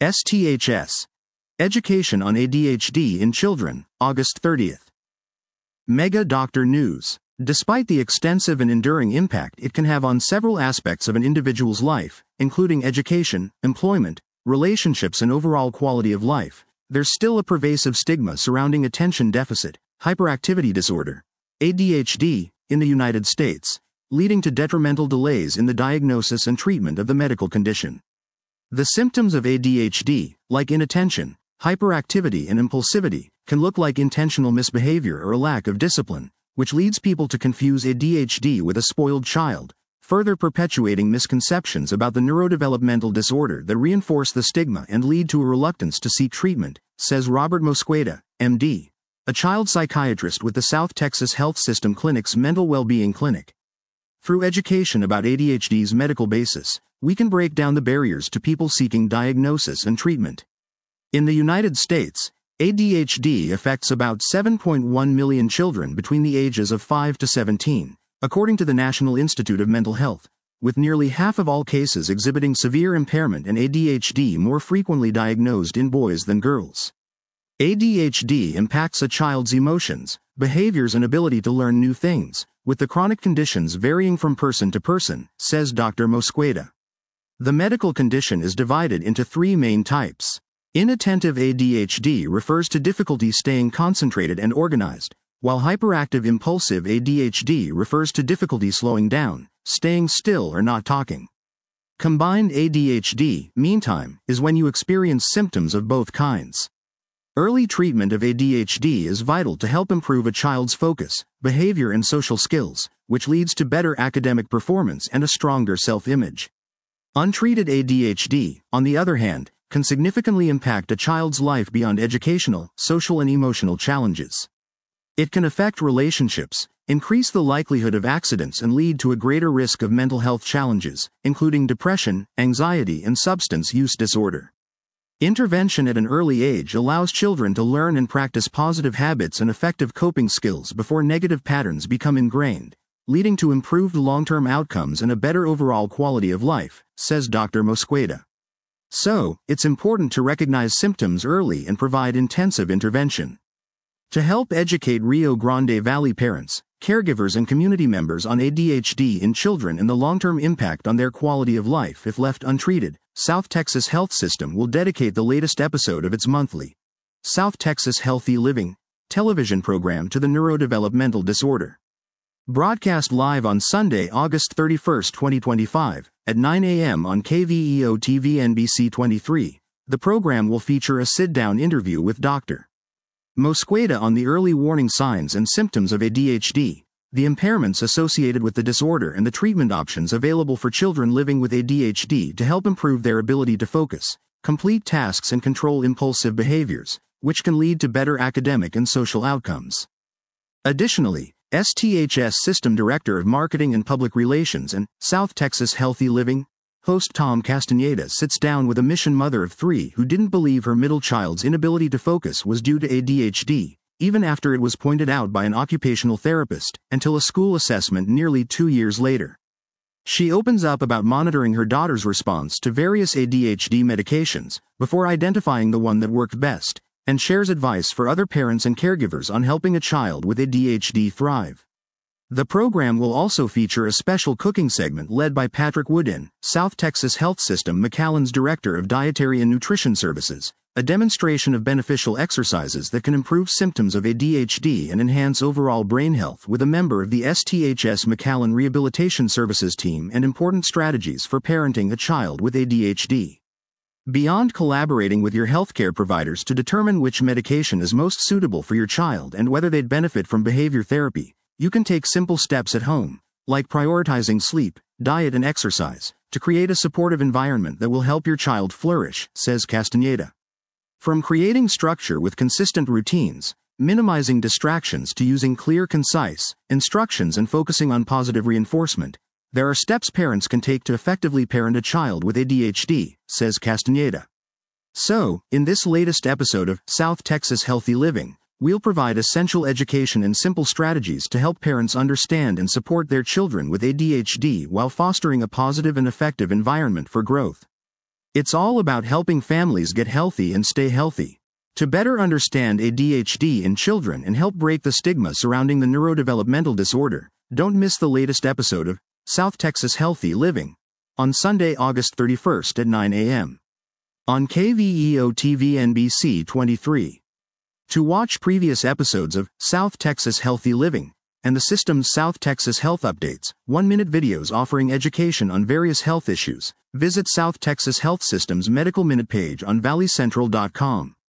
STHS. Education on ADHD in Children, August 30th. Mega Doctor News. Despite the extensive and enduring impact it can have on several aspects of an individual's life, including education, employment, relationships and overall quality of life, there's still a pervasive stigma surrounding attention deficit, hyperactivity disorder, ADHD, in the United States, leading to detrimental delays in the diagnosis and treatment of the medical condition. The symptoms of ADHD, like inattention, hyperactivity and impulsivity, can look like intentional misbehavior or a lack of discipline, which leads people to confuse ADHD with a spoiled child, further perpetuating misconceptions about the neurodevelopmental disorder that reinforce the stigma and lead to a reluctance to seek treatment, says Robert Mosqueda, MD, a child psychiatrist with the South Texas Health System Clinic's Mental Wellbeing Clinic. Through education about ADHD's medical basis, we can break down the barriers to people seeking diagnosis and treatment. In the United States, ADHD affects about 7.1 million children between the ages of 5 to 17, according to the National Institute of Mental Health, with nearly half of all cases exhibiting severe impairment and ADHD more frequently diagnosed in boys than girls. ADHD impacts a child's emotions, behaviors and ability to learn new things, with the chronic conditions varying from person to person, says Dr. Mosqueda. The medical condition is divided into three main types. Inattentive ADHD refers to difficulty staying concentrated and organized, while hyperactive impulsive ADHD refers to difficulty slowing down, staying still or not talking. Combined ADHD, meantime, is when you experience symptoms of both kinds. Early treatment of ADHD is vital to help improve a child's focus, behavior and social skills, which leads to better academic performance and a stronger self-image. Untreated ADHD, on the other hand, can significantly impact a child's life beyond educational, social and emotional challenges. It can affect relationships, increase the likelihood of accidents and lead to a greater risk of mental health challenges, including depression, anxiety and substance use disorder. Intervention at an early age allows children to learn and practice positive habits and effective coping skills before negative patterns become ingrained, leading to improved long-term outcomes and a better overall quality of life, says Dr. Mosqueda. So, it's important to recognize symptoms early and provide intensive intervention. To help educate Rio Grande Valley parents, caregivers and community members on ADHD in children and the long-term impact on their quality of life if left untreated, South Texas Health System will dedicate the latest episode of its monthly South Texas Healthy Living television program to the neurodevelopmental disorder. Broadcast live on Sunday, August 31, 2025, at 9 a.m. on KVEO TV NBC 23, the program will feature a sit-down interview with Dr. Mosqueda on the early warning signs and symptoms of ADHD, the impairments associated with the disorder and the treatment options available for children living with ADHD to help improve their ability to focus, complete tasks and control impulsive behaviors, which can lead to better academic and social outcomes. Additionally, STHS System Director of Marketing and Public Relations and South Texas Healthy Living host Tom Castaneda sits down with a Mission mother of 3 who didn't believe her middle child's inability to focus was due to ADHD, even after it was pointed out by an occupational therapist, until a school assessment nearly 2 years later. She opens up about monitoring her daughter's response to various ADHD medications before identifying the one that worked best, and shares advice for other parents and caregivers on helping a child with ADHD thrive. The program will also feature a special cooking segment led by Patrick Woodin, South Texas Health System McAllen's Director of Dietary and Nutrition Services, a demonstration of beneficial exercises that can improve symptoms of ADHD and enhance overall brain health with a member of the STHS McAllen Rehabilitation Services team and important strategies for parenting a child with ADHD. Beyond collaborating with your healthcare providers to determine which medication is most suitable for your child and whether they'd benefit from behavior therapy, you can take simple steps at home, like prioritizing sleep, diet and exercise, to create a supportive environment that will help your child flourish, says Castaneda. From creating structure with consistent routines, minimizing distractions to using clear, concise instructions and focusing on positive reinforcement, there are steps parents can take to effectively parent a child with ADHD, says Castaneda. So, in this latest episode of South Texas Healthy Living, we'll provide essential education and simple strategies to help parents understand and support their children with ADHD while fostering a positive and effective environment for growth. It's all about helping families get healthy and stay healthy. To better understand ADHD in children and help break the stigma surrounding the neurodevelopmental disorder, don't miss the latest episode of South Texas Healthy Living on Sunday, August 31st at 9 a.m. on KVEO TV NBC 23. To watch previous episodes of South Texas Healthy Living and the system's South Texas Health Updates, 1-minute videos offering education on various health issues, visit South Texas Health System's Medical Minute page on valleycentral.com.